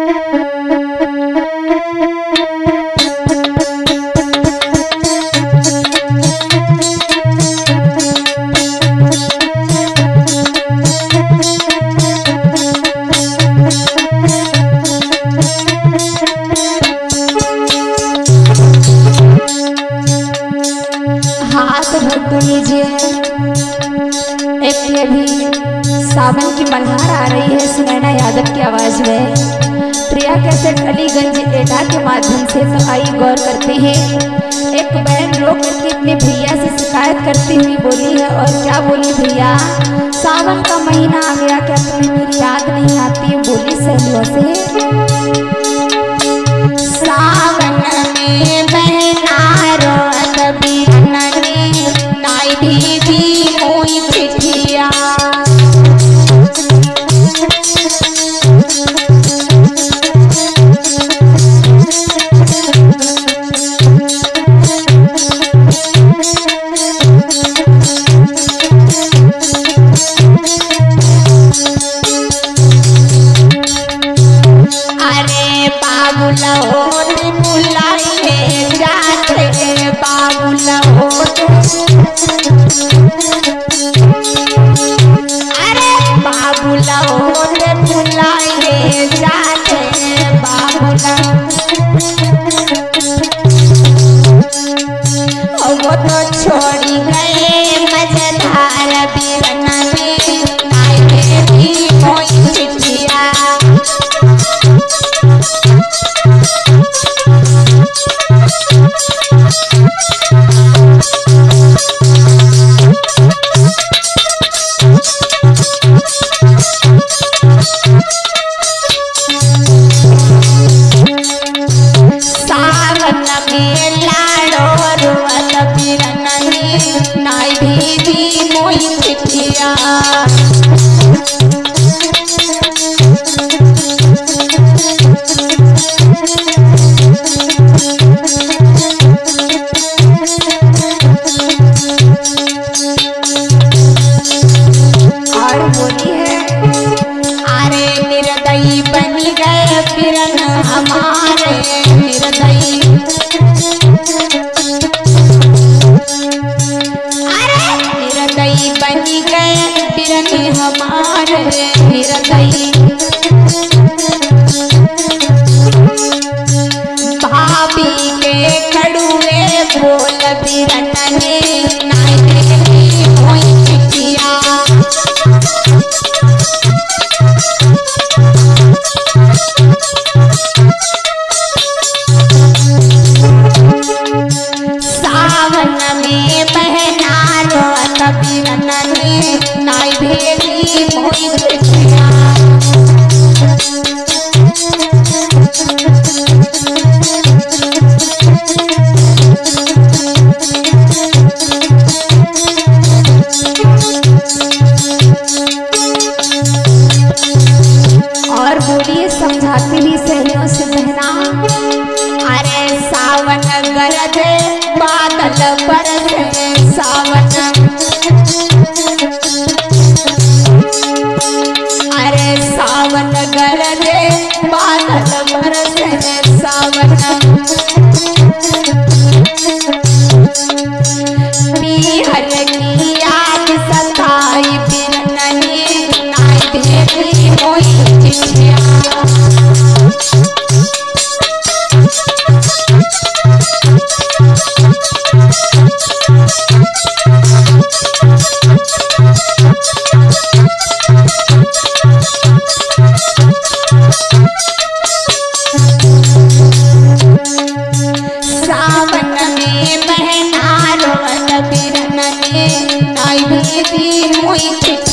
सावन की मल्हार आ रही है सुनैना यादव की आवाज में। प्रिया कैसेट अलीगंज एटा के माध्यम से तो आई गौर करते हैं। एक बहन रो करके अपने भैया से शिकायत करती हुई बोली है, और क्या बोली भैया, सावन का महीना आ गया, क्या तुम्हें मेरी याद नहीं आती? बोली सहेलियों से, सावन में बहना रोत बिरननी नाई भी मोई चिठिया। छोड़ी गए मजेदार बिरननी नाई भी मोई चिठिया। सावन में लाड़ो रुअत बिरननी नाई भी मोई चिठिया। और बोली है, अरे निर्दयी बनी गए बिरन हमारे, निर्दयी निर्दयी बनी गए बिरनी हमारे, निर्दयी भाभी के कड़ुए बोल बिरननी नाई भी मोई चिठिया। सावन में बहना रोत बिरननी नाई भी मोई चिठिया। और बोलिए समझाती हुई सहेलियों से बहना, अरे सावन गरजे बादल बरसे, सावन अरे सावन गरजे बादल बरसे, सावन पीहर की याद सताई बिरननी नाई भी मोई चिठिया। सावन में बहना रोत बिरननी नाई भी मोई चिठिया।